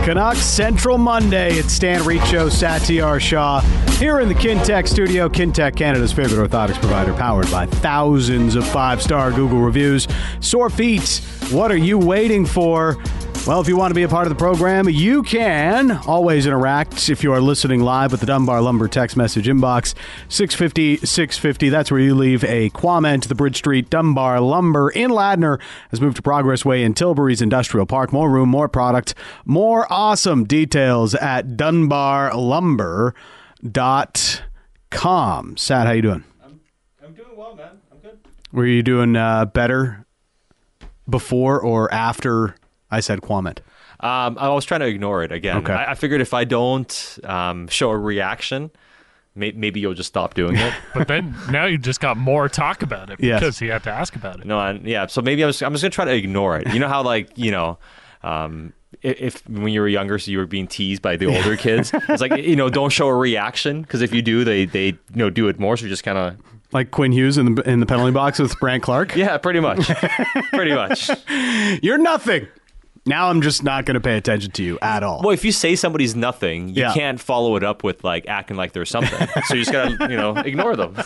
Canucks Central Monday. It's Stan Riccio, Satyar Shah here in the Kintech studio. Kintech, Canada's favorite orthotics provider, powered by thousands of five-star Google reviews. Sore feet, what are you waiting for? Well, if you want to be a part of the program, you can always interact if you are listening live with the Dunbar Lumber text message inbox, 650-650. That's where you leave a comment. The Bridge Street Dunbar Lumber in Ladner has moved to Progress Way in Tilbury's Industrial Park. More room, more product, more awesome details at dunbarlumber.com. Sad, how you doing? I'm doing well, man. I'm good. Were you doing better before or after I said Quament? I was trying to ignore it again. Okay. I figured if I don't show a reaction, maybe you'll just stop doing it. But then now you just got more talk about it because he had to ask about it. So maybe I'm just going to try to ignore it. You know how, if when you were younger, so you were being teased by the older kids, it's like, don't show a reaction, because if you do, they do it more. So you just kind of... Like Quinn Hughes in the penalty box with Brandt Clark? Yeah, pretty much. Pretty much. You're nothing. Now I'm just not going to pay attention to you at all. Well, if you say somebody's nothing, you can't follow it up with acting like they're something. So you just got to, ignore them.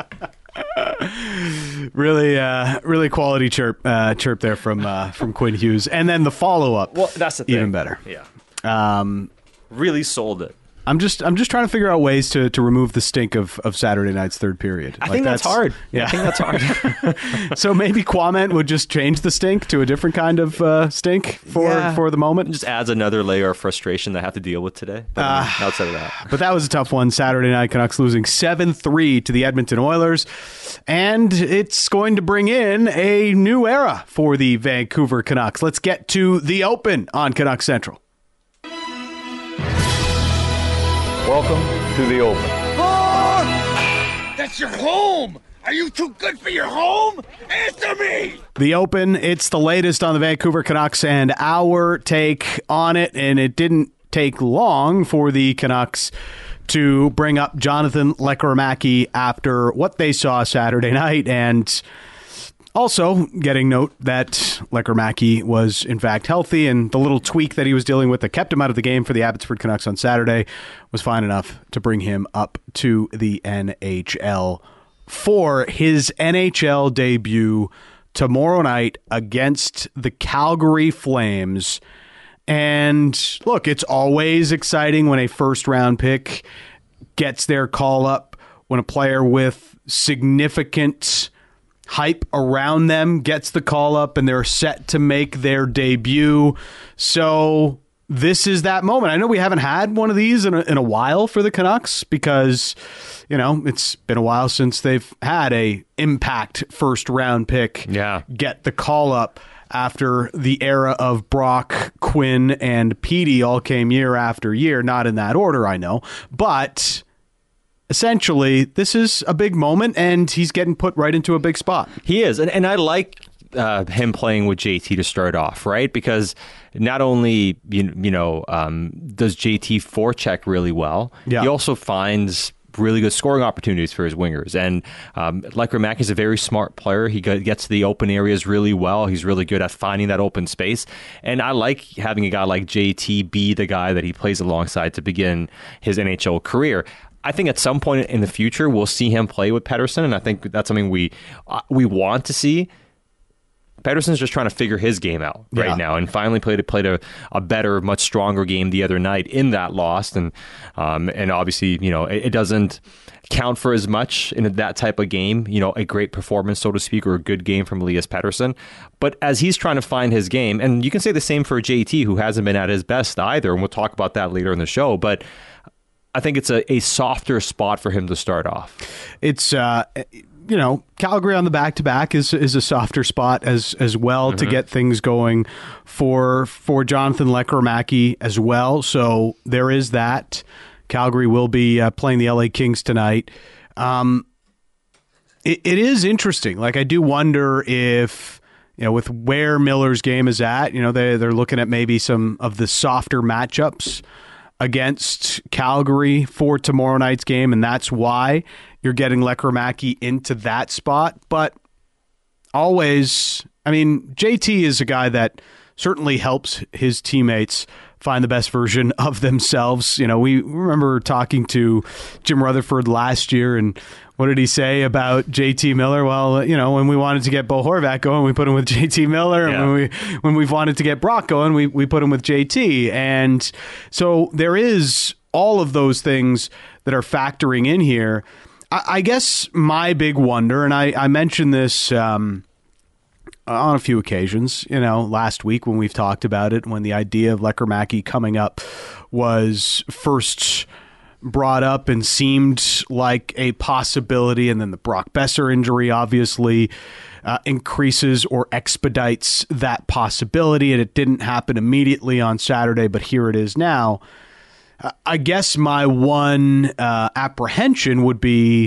Really quality chirp there from Quinn Hughes, and then the follow up. Well, that's the thing. Even better. Yeah. Really sold it. I'm just trying to figure out ways to remove the stink of Saturday night's third period. I think that's hard. Yeah. I think that's hard. So maybe Quament would just change the stink to a different kind of stink for the moment. It just adds another layer of frustration that I have to deal with today. But outside of that. But that was a tough one. Saturday night, Canucks losing 7-3 to the Edmonton Oilers. And it's going to bring in a new era for the Vancouver Canucks. Let's get to the Open on Canucks Central. Welcome to the Open. Oh, that's your home. Are you too good for your home? Answer me. The Open, it's the latest on the Vancouver Canucks and our take on it. And it didn't take long for the Canucks to bring up Jonathan Lekkerimäki after what they saw Saturday night, and also getting note that Lekkerimäki was in fact healthy, and the little tweak that he was dealing with that kept him out of the game for the Abbotsford Canucks on Saturday was fine enough to bring him up to the NHL for his NHL debut tomorrow night against the Calgary Flames. And look, it's always exciting when a first-round pick gets their call up, when a player with significant hype around them gets the call up and they're set to make their debut. So this is that moment. I know we haven't had one of these in a while for the Canucks because, it's been a while since they've had a impact first-round pick get the call up after the era of Brock, Quinn, and Petey all came year after year. Not in that order, I know. But essentially, this is a big moment, and he's getting put right into a big spot. He is. And I like him playing with JT to start off, right? Because not only, does JT forecheck really well, he also finds really good scoring opportunities for his wingers. And Lekkerimäki is a very smart player. He gets to the open areas really well. He's really good at finding that open space. And I like having a guy like JT be the guy that he plays alongside to begin his NHL career. I think at some point in the future, we'll see him play with Pettersson, and I think that's something we want to see. Pettersson's just trying to figure his game out right now, and finally played a better, much stronger game the other night in that loss, and obviously it doesn't count for as much in that type of game, a great performance, so to speak, or a good game from Elias Pettersson. But as he's trying to find his game, and you can say the same for JT, who hasn't been at his best either, and we'll talk about that later in the show, but I think it's a softer spot for him to start off. It's Calgary on the back-to-back is a softer spot as well to get things going for Jonathan Lekkerimäki as well. So there is that. Calgary will be playing the LA Kings tonight. It is interesting. I do wonder if, with where Miller's game is at, they're looking at maybe some of the softer matchups against Calgary for tomorrow night's game, and that's why you're getting Lekkerimäki into that spot. But always, JT is a guy that certainly helps his teammates find the best version of themselves. We remember talking to Jim Rutherford last year, and what did he say about JT Miller? Well, when we wanted to get Bo Horvat going, we put him with JT Miller. And when we've wanted to get Brock going, we put him with JT. And so there is all of those things that are factoring in here. I guess my big wonder, and I mentioned this on a few occasions, last week when we've talked about it, when the idea of Lekkerimäki coming up was first brought up and seemed like a possibility, and then the Brock Besser injury obviously increases or expedites that possibility, and it didn't happen immediately on Saturday, but here it is now. I guess my one apprehension would be,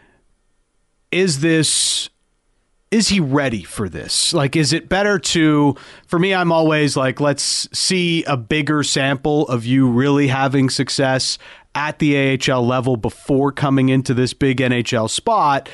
is he ready for this? Like, is it better for me, I'm always like, let's see a bigger sample of you really having success at the AHL level before coming into this big NHL spot.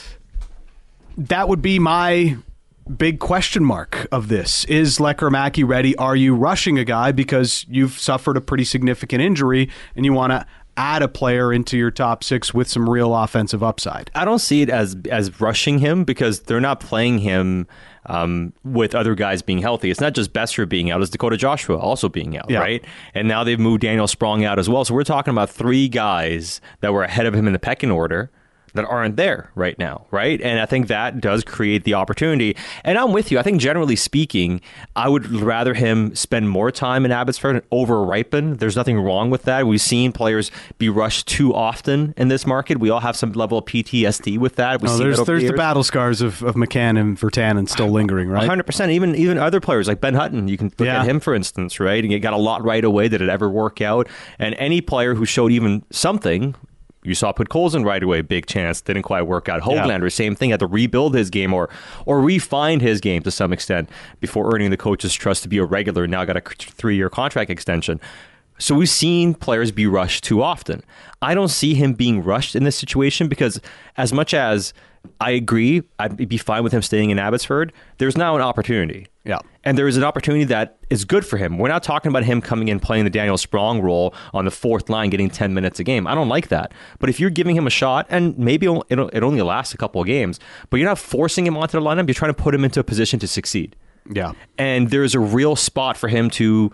That would be my big question mark of this. Is Lekkerimäki ready? Are you rushing a guy because you've suffered a pretty significant injury and you want to add a player into your top six with some real offensive upside? I don't see it as rushing him, because they're not playing him with other guys being healthy. It's not just Besser being out, it's Dakota Joshua also being out, right? And now they've moved Daniel Sprong out as well. So we're talking about three guys that were ahead of him in the pecking order that aren't there right now, right? And I think that does create the opportunity. And I'm with you. I think generally speaking, I would rather him spend more time in Abbotsford and over-ripen. There's nothing wrong with that. We've seen players be rushed too often in this market. We all have some level of PTSD with that. There's the battle scars of McCann and Virtanen still lingering, right? 100%. Even other players like Ben Hutton, you can look at him, for instance, right? And he got a lot right away. Did it ever work out? And any player who showed even something, you saw Podkolzin right away, big chance, didn't quite work out. Höglander, same thing, had to rebuild his game or refine his game to some extent before earning the coach's trust to be a regular. Now got a 3-year contract extension. So we've seen players be rushed too often. I don't see him being rushed in this situation, because as much as I agree, I'd be fine with him staying in Abbotsford, there's now an opportunity. Yeah. And there is an opportunity that is good for him. We're not talking about him coming in playing the Daniel Sprong role on the fourth line, getting 10 minutes a game. I don't like that. But if you're giving him a shot, and maybe it only lasts a couple of games, but you're not forcing him onto the lineup, you're trying to put him into a position to succeed. Yeah. And there's a real spot for him to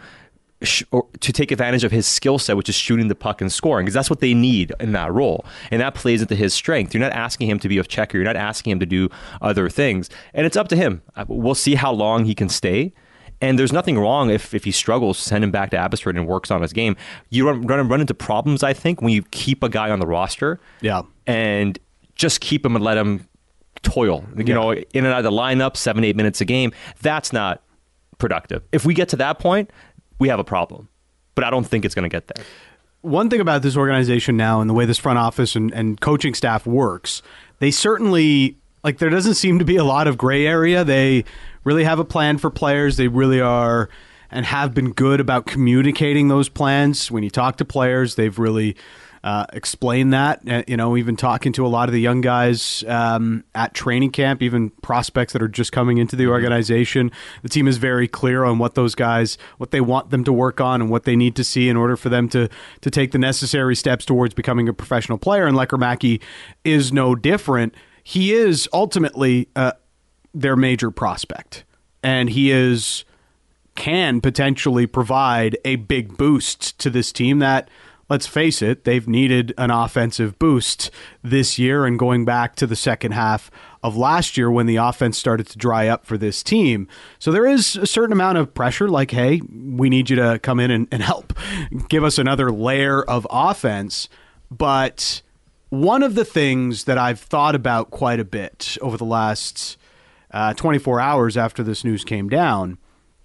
take advantage of his skill set, which is shooting the puck and scoring, because that's what they need in that role. And that plays into his strength. You're not asking him to be a checker. You're not asking him to do other things. And it's up to him. We'll see how long he can stay. And there's nothing wrong if he struggles, send him back to Abbotsford and works on his game. You're going to run into problems, I think, when you keep a guy on the roster and just keep him and let him toil. You know, in and out of the lineup, 7-8 minutes a game. That's not productive. If we get to that point, we have a problem. But I don't think it's going to get there. One thing about this organization now and the way this front office and coaching staff works, they certainly, like, there doesn't seem to be a lot of gray area. They really have a plan for players. They really are and have been good about communicating those plans. When you talk to players, they've really explained that. Even talking to a lot of the young guys at training camp, even prospects that are just coming into the organization, the team is very clear on what those guys, what they want them to work on and what they need to see in order for them to take the necessary steps towards becoming a professional player. And Lekkerimäki is no different. He is ultimately their major prospect, and he can potentially provide a big boost to this team that, let's face it, they've needed an offensive boost this year, and going back to the second half of last year when the offense started to dry up for this team. So there is a certain amount of pressure, like, hey, we need you to come in and help give us another layer of offense. But one of the things that I've thought about quite a bit over the last 24 hours after this news came down,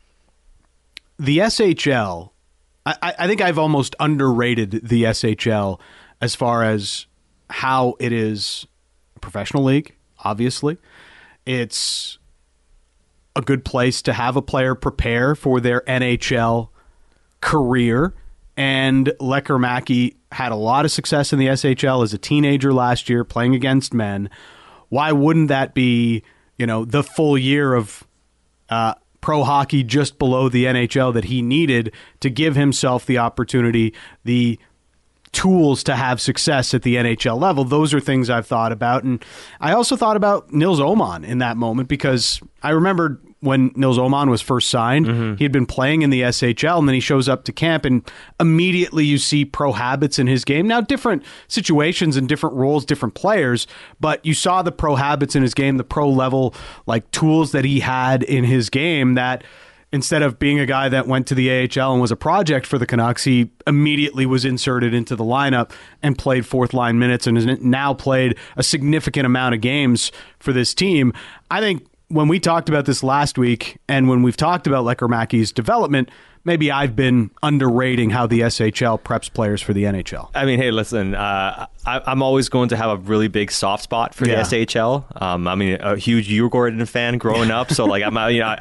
the SHL, I think I've almost underrated the SHL as far as how it is a professional league, obviously. It's a good place to have a player prepare for their NHL career. And Lekkerimäki had a lot of success in the SHL as a teenager last year, playing against men. Why wouldn't that be, the full year of pro hockey just below the NHL that he needed to give himself the opportunity, the tools to have success at the NHL level. Those are things I've thought about. And I also thought about Nils Åman in that moment, because I remembered when Nils Åman was first signed, he had been playing in the SHL, and then he shows up to camp, and immediately you see pro habits in his game. Now, different situations and different roles, different players, but you saw the pro habits in his game, the pro level like tools that he had in his game, that instead of being a guy that went to the AHL and was a project for the Canucks, he immediately was inserted into the lineup and played fourth line minutes and has now played a significant amount of games for this team. I think when we talked about this last week, and when we've talked about Lekkerimäki's development, maybe I've been underrating how the SHL preps players for the NHL. I mean, hey, listen, I'm always going to have a really big soft spot for the SHL. I mean, a huge Djurgården fan growing up, so like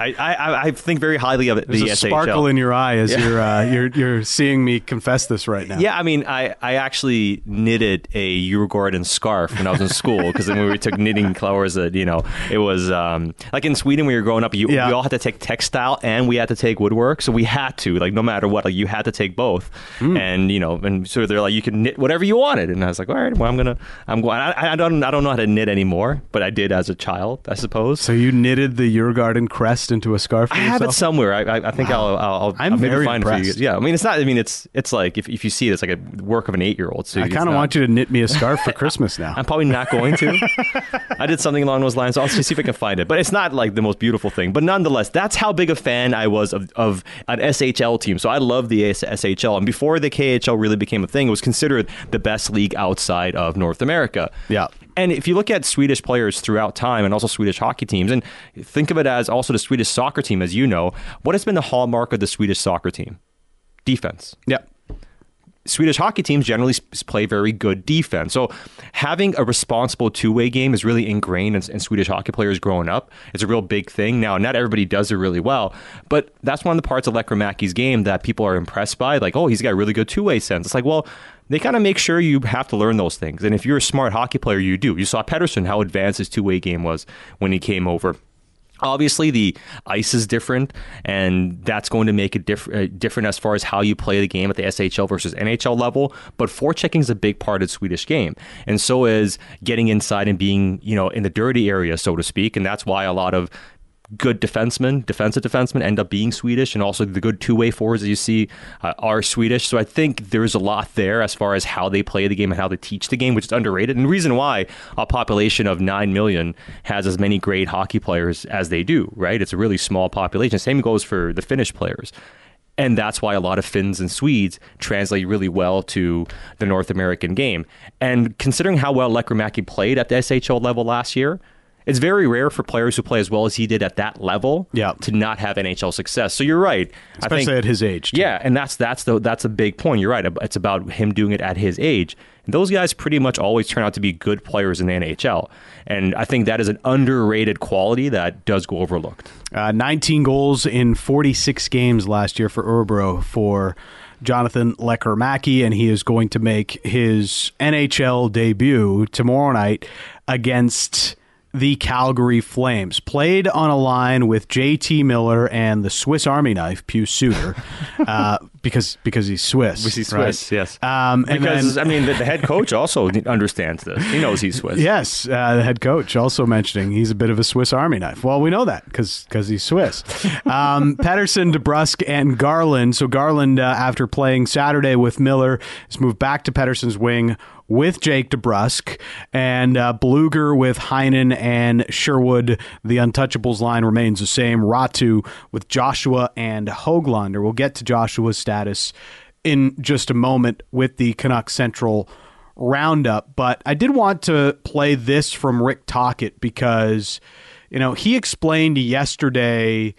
I think very highly of it. There's the a SHL. Sparkle in your eye as you're seeing me confess this right now. Yeah, I mean, I actually knitted a Djurgården scarf when I was in school, because then when we took knitting classes, it was like in Sweden when you were growing up, we all had to take textile and we had to take woodwork, so we had to, like, no matter what, like, you had to take both. And and so they're like, you can knit whatever you wanted, and I was like, all right, well, I'm going. I don't know how to knit anymore, but I did as a child, I suppose. So you knitted the Djurgården crest into a scarf for yourself? I have it somewhere. I think I'll very find impressed. it for you. Yeah, I mean, it's not. I mean, it's like if you see it, it's like a work of an 8-year-old. So I kind of want you to knit me a scarf for Christmas now. I'm probably not going to. I did something along those lines. I'll see if I can find it. But it's not like the most beautiful thing. But nonetheless, that's how big a fan I was of an SHL team. So I love the SHL. And before the KHL really became a thing, it was considered the best league outside of North America. Yeah. And if you look at Swedish players throughout time, and also Swedish hockey teams, and think of it as also the Swedish soccer team, as you know, what has been the hallmark of the Swedish soccer team? Defense. Yeah. Swedish hockey teams generally play very good defense. So having a responsible two-way game is really ingrained in Swedish hockey players growing up. It's a real big thing. Now, not everybody does it really well, but that's one of the parts of Lekkerimäki's game that people are impressed by. Like, oh, he's got a really good two-way sense. It's like, well, they kind of make sure you have to learn those things. And if you're a smart hockey player, you do. You saw Pettersson, how advanced his two-way game was when he came over. Obviously, the ice is different, and that's going to make it different as far as how you play the game at the SHL versus NHL level. But forechecking is a big part of the Swedish game, and so is getting inside and being, in the dirty area, so to speak. And that's why a lot of good defensive defensemen end up being Swedish, and also the good two-way forwards that you see are Swedish. So I think there's a lot there as far as how they play the game and how they teach the game, which is underrated. And the reason why a population of 9 million has as many great hockey players as they do, right? It's a really small population. Same goes for the Finnish players. And that's why a lot of Finns and Swedes translate really well to the North American game. And considering how well Lekkerimäki played at the SHL level last year, it's very rare for players who play as well as he did at that level to not have NHL success. So you're right. Especially at his age, too. Yeah, and that's a big point. You're right. It's about him doing it at his age. And those guys pretty much always turn out to be good players in the NHL. And I think that is an underrated quality that does go overlooked. 19 goals in 46 games last year for Örebro for Jonathan Lekkerimäki, and he is going to make his NHL debut tomorrow night against the Calgary Flames. Played on a line with JT Miller and the Swiss Army knife, Pius Suter, because he's Swiss. Because he's right? Swiss, yes. Because the head coach also understands this. He knows he's Swiss. Yes, the head coach also mentioning he's a bit of a Swiss Army knife. Well, we know that because he's Swiss. Pettersson, DeBrusk, and Garland. So Garland, after playing Saturday with Miller, has moved back to Pettersson's wing with Jake DeBrusk, and Bluger with Heinen and Sherwood. The Untouchables line remains the same. Ratu with Joshua and Höglander. We'll get to Joshua's status in just a moment with the Canucks Central Roundup, but I did want to play this from Rick Tocchet because, he explained yesterday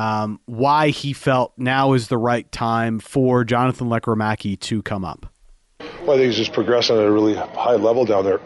why he felt now is the right time for Jonathan Lekkerimäki to come up. Well, I think he's just progressing at a really high level down there.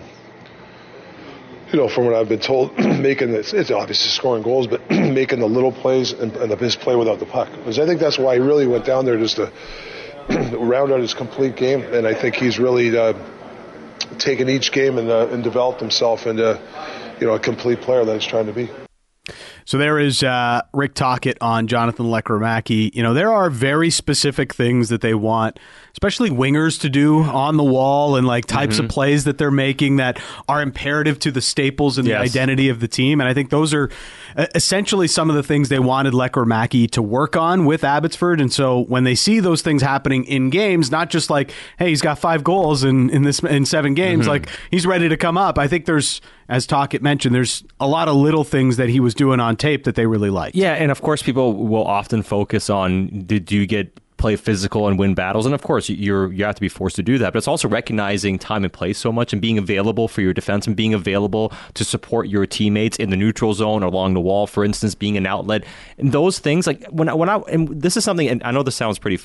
From what I've been told, it's obviously scoring goals, but making the little plays and his play without the puck. Because I think that's why he really went down there, just to round out his complete game. And I think he's really taken each game and developed himself into, a complete player that he's trying to be. So there is Rick Tocchet on Jonathan Lekkerimaki. There are very specific things that they want, especially wingers, to do on the wall, and like types of plays that they're making that are imperative to the staples and the identity of the team. And I think those are essentially some of the things they wanted Lekkerimaki to work on with Abbotsford. And so when they see those things happening in games, not just like, hey, he's got 5 goals in 7 games, like he's ready to come up. I think there's, as Tocchet mentioned, there's a lot of little things that he was doing on tape that they really liked. Yeah, and of course people will often focus on, do you play physical and win battles? And of course you have to be forced to do that, but it's also recognizing time and place so much and being available for your defense and being available to support your teammates in the neutral zone or along the wall, for instance, being an outlet. And those things, like when I and this is something, and I know this sounds pretty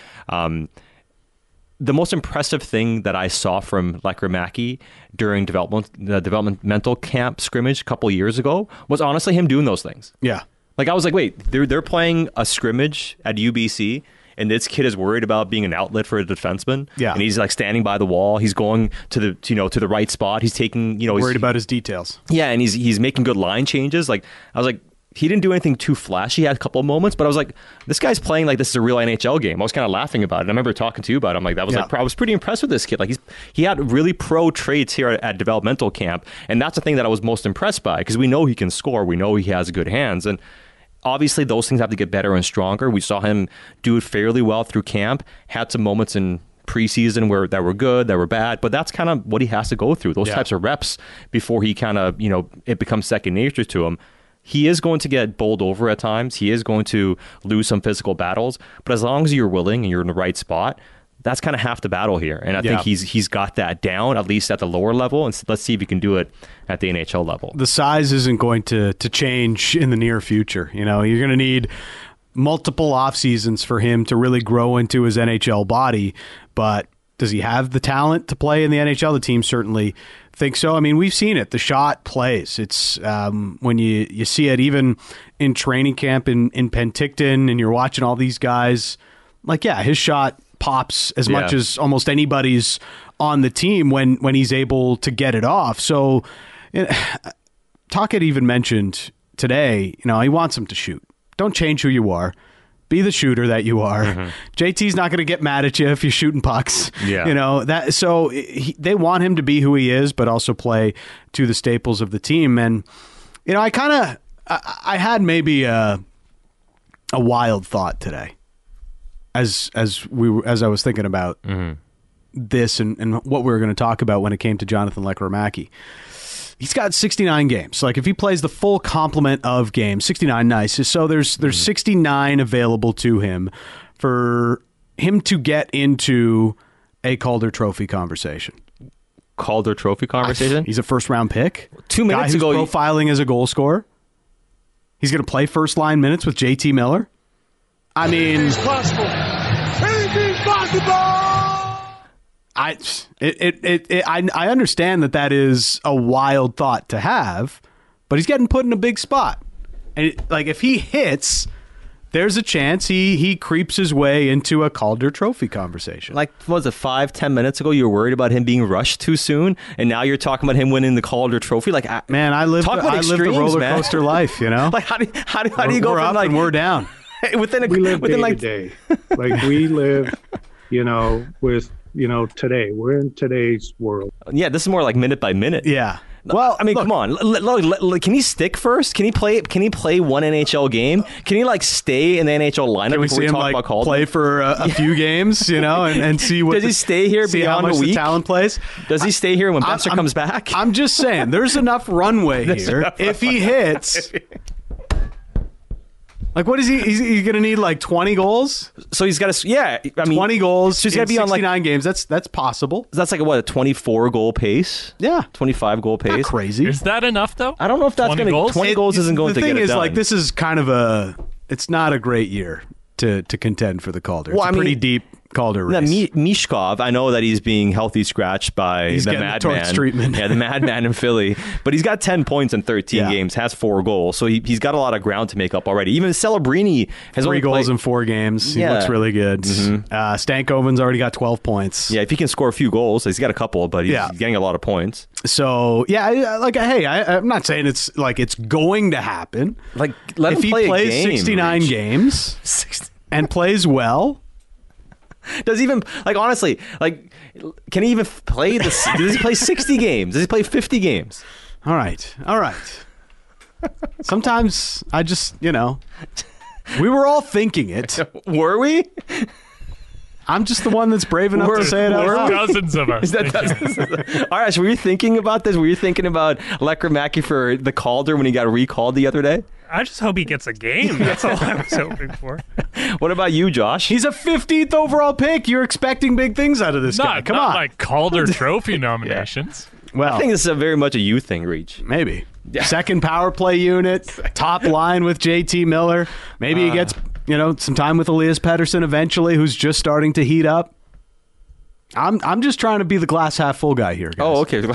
the most impressive thing that I saw from Lekkerimaki during the developmental camp scrimmage a couple years ago was honestly him doing those things. Yeah. Like I was like, wait, they're playing a scrimmage at UBC, and this kid is worried about being an outlet for a defenseman. Yeah. And he's like standing by the wall. He's going to the right spot. He's taking, worried about his details. Yeah, and he's making good line changes. Like I was like, he didn't do anything too flashy. He had a couple of moments, but I was like, this guy's playing like this is a real NHL game. I was kind of laughing about it. I remember talking to you about it. I'm like, I was pretty impressed with this kid. Like he had really pro traits here at developmental camp, and that's the thing that I was most impressed by, because we know he can score. We know he has good hands, and obviously those things have to get better and stronger. We saw him do it fairly well through camp. Had some moments in preseason that were good, that were bad, but that's kind of what he has to go through. Those types of reps before he kind of it becomes second nature to him. He is going to get bowled over at times. He is going to lose some physical battles. But as long as you're willing and you're in the right spot, that's kind of half the battle here. And I think he's got that down, at least at the lower level. And let's see if he can do it at the NHL level. The size isn't going to change in the near future. You're going to need multiple off seasons for him to really grow into his NHL body. But does he have the talent to play in the NHL? The team certainly think so. I mean, we've seen it. The shot plays. It's when you see it even in training camp in Penticton, and you're watching all these guys, like, his shot pops as much as almost anybody's on the team when he's able to get it off. So Tocchet even mentioned today, he wants him to shoot. Don't change who you are. Be the shooter that you are. JT's not going to get mad at you if you're shooting pucks. Yeah. So they want him to be who he is, but also play to the staples of the team. And I had maybe a wild thought today as I was thinking about this and what we were going to talk about when it came to Jonathan Lekkerimaki. He's got 69 games. Like if he plays the full complement of games, 69, nice. So there's 69 available to him for him to get into a Calder Trophy conversation. Calder Trophy conversation? He's a first-round pick. 2 minutes ago, profiling as a goal scorer. He's going to play first-line minutes with JT Miller. I mean, Anything's possible. Anything's possible. I understand that is a wild thought to have, but he's getting put in a big spot. And if he hits, there's a chance he creeps his way into a Calder Trophy conversation. Like, what was it, 5-10 minutes ago, you were worried about him being rushed too soon, and now you're talking about him winning the Calder Trophy? Like, man, I live the roller coaster life, Like, how do you go from up and we're down? We live day to day. Like, we live, with today. We're in today's world. Yeah, this is more like minute by minute. Yeah. Well, I mean, come on. Can he stick first? Can he play one NHL game? Can he stay in the NHL lineup? Can we see him play for a few games, and see what? Does he stay here beyond a week? The talent plays. Does he stay here when Boeser comes back? I'm just saying, there's enough runway here. If he hits. Like, what is he? He's going to need 20 goals. So he's got to, 20 goals. So he's got to be on 69 games. That's possible. That's a 24 goal pace. Yeah, 25 goal pace. Not crazy. Is that enough though? I don't know if that's going to. 20 goals isn't going to get it done. The thing is, this is kind of it's not a great year to contend for the Calder. It's a pretty deep Calder race. Mishkov, I know that he's being healthy scratched by the Madman. Treatment. Yeah, the Madman in Philly. But he's got 10 points in 13 games, has 4 goals. So he's got a lot of ground to make up already. Even Celebrini has 3 goals in 4 games. He looks really good. Stankoven's already got 12 points. Yeah, if he can score a few goals, he's got a couple, but he's getting a lot of points. So, I'm not saying it's like it's going to happen. Like, let him play plays 69 games and plays well. Does he even, like, honestly, like, can he even play this? Does he play 60 games? Does he play 50 games? All right. Sometimes I just, we were all thinking it. Were we? I'm just the one that's brave enough to say it out loud. Dozens of us. All right, so were you thinking about this? Were you thinking about Lekkerimaki for the Calder when he got recalled the other day? I just hope he gets a game. That's all I was hoping for. What about you, Josh? He's a 15th overall pick. You're expecting big things out of this guy. Come on. Like Calder Trophy nominations. Well, I think this is very much a you thing, Reach. Maybe. Second power play unit, top line with JT Miller. Maybe he gets, some time with Elias Pettersson eventually, who's just starting to heat up. I'm just trying to be the glass half full guy here, guys. Oh, okay.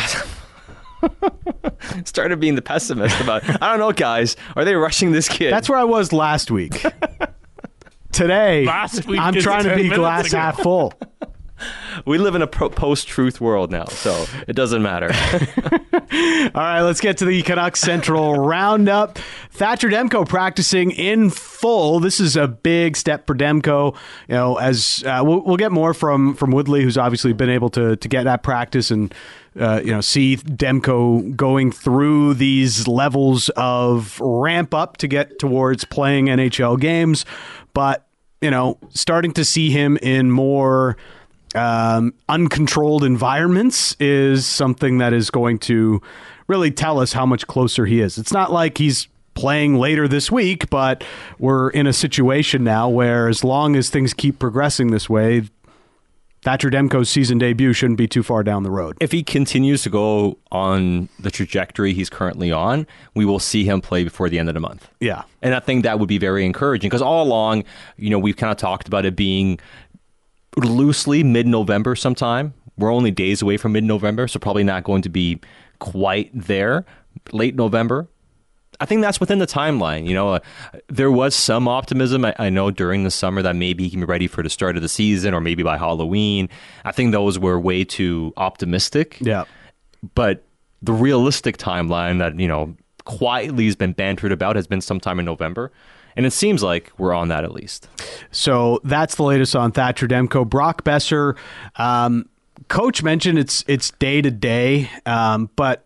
Started being the pessimist about, I don't know, guys. Are they rushing this kid? That's where I was last week. Today, I'm trying to be glass half full. We live in a post-truth world now, so it doesn't matter. All right, let's get to the Canucks Central Roundup. Thatcher Demko practicing in full. This is a big step for Demko. As we'll get more from Woodley, who's obviously been able to get that practice and see Demko going through these levels of ramp up to get towards playing NHL games. But starting to see him in more uncontrolled environments is something that is going to really tell us how much closer he is. It's not like he's playing later this week, but we're in a situation now where as long as things keep progressing this way, Thatcher Demko's season debut shouldn't be too far down the road. If he continues to go on the trajectory he's currently on, we will see him play before the end of the month. Yeah. And I think that would be very encouraging because all along, we've kind of talked about it being loosely mid-November sometime. We're only days away from mid-November, so probably not going to be quite there. Late November. I think that's within the timeline. There was some optimism, I know, during the summer that maybe he can be ready for the start of the season or maybe by Halloween. I think those were way too optimistic. Yeah. But the realistic timeline that, quietly has been bantered about has been sometime in November. And it seems like we're on that at least. So that's the latest on Thatcher Demko. Brock Boeser, coach mentioned it's day to day, but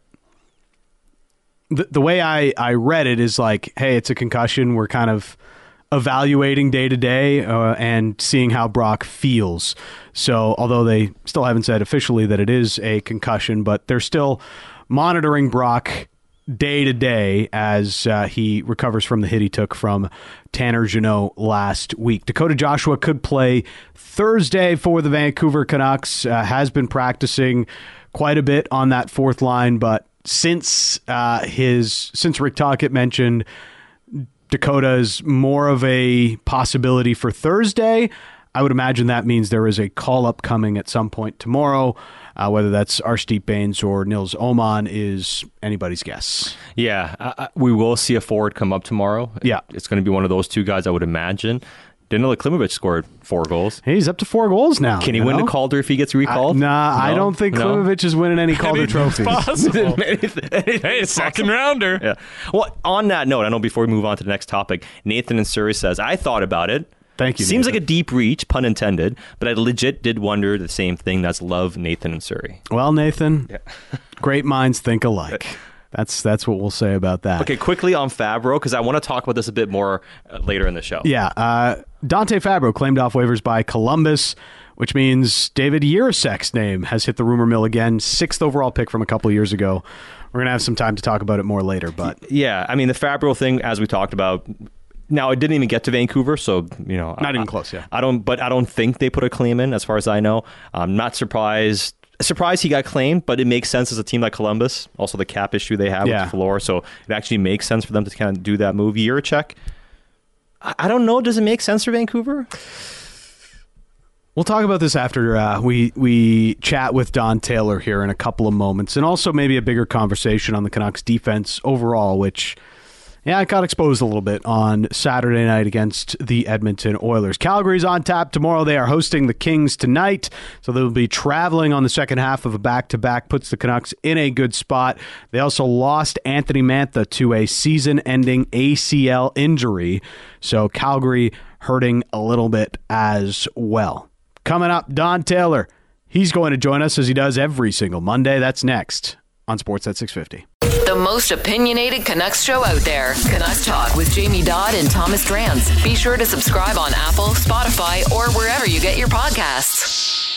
the way I read it is like, hey, it's a concussion. We're kind of evaluating day to day and seeing how Brock feels. So although they still haven't said officially that it is a concussion, but they're still monitoring Brock day to day as he recovers from the hit he took from Tanner Jeannot last week. Dakota Joshua could play Thursday for the Vancouver Canucks, has been practicing quite a bit on that fourth line, but since Rick Tocchet mentioned Dakota is more of a possibility for Thursday, I would imagine that means there is a call-up coming at some point tomorrow. Whether that's Arshdeep Bains or Nils Åman is anybody's guess. Yeah, we will see a forward come up tomorrow. Yeah. It's going to be one of those two guys, I would imagine. Danila Klimovich scored 4 gols. Hey, he's up to 4 goals now. Can he win the Calder if he gets recalled? I don't think Klimovich is winning any Calder trophies. Possible. Hey, second rounder. Yeah. Well, on that note, I know before we move on to the next topic, Nathan in Surrey says, I thought about it. Thank you. Seems Nathan. like a deep reach, pun intended, but I legit did wonder the same thing. That's love Nathan and Surrey. Well, Nathan, great minds think alike. That's what we'll say about that. Okay, quickly on Fabro, because I want to talk about this a bit more later in the show. Yeah, Dante Fabro claimed off waivers by Columbus, which means David Jirasek's name has hit the rumor mill again. 6th overall pick from a couple of years ago. We're going to have some time to talk about it more later. But yeah, I mean, the Fabro thing, as we talked about, now it didn't even get to Vancouver, so not even close. Yeah, I don't think they put a claim in, as far as I know. I'm not surprised he got claimed, but it makes sense as a team like Columbus. Also, the cap issue they have with the floor, so it actually makes sense for them to kind of do that move. Jiricek, I don't know. Does it make sense for Vancouver? We'll talk about this after we chat with Don Taylor here in a couple of moments, and also maybe a bigger conversation on the Canucks defense overall, which, it got exposed a little bit on Saturday night against the Edmonton Oilers. Calgary's on tap tomorrow. They are hosting the Kings tonight, so they'll be traveling on the second half of a back-to-back, puts the Canucks in a good spot. They also lost Anthony Mantha to a season-ending ACL injury, so Calgary hurting a little bit as well. Coming up, Don Taylor. He's going to join us as he does every single Monday. That's next on Sportsnet 650. The most opinionated Canucks show out there. Canucks Talk with Jamie Dodd and Thomas Drance. Be sure to subscribe on Apple, Spotify, or wherever you get your podcasts.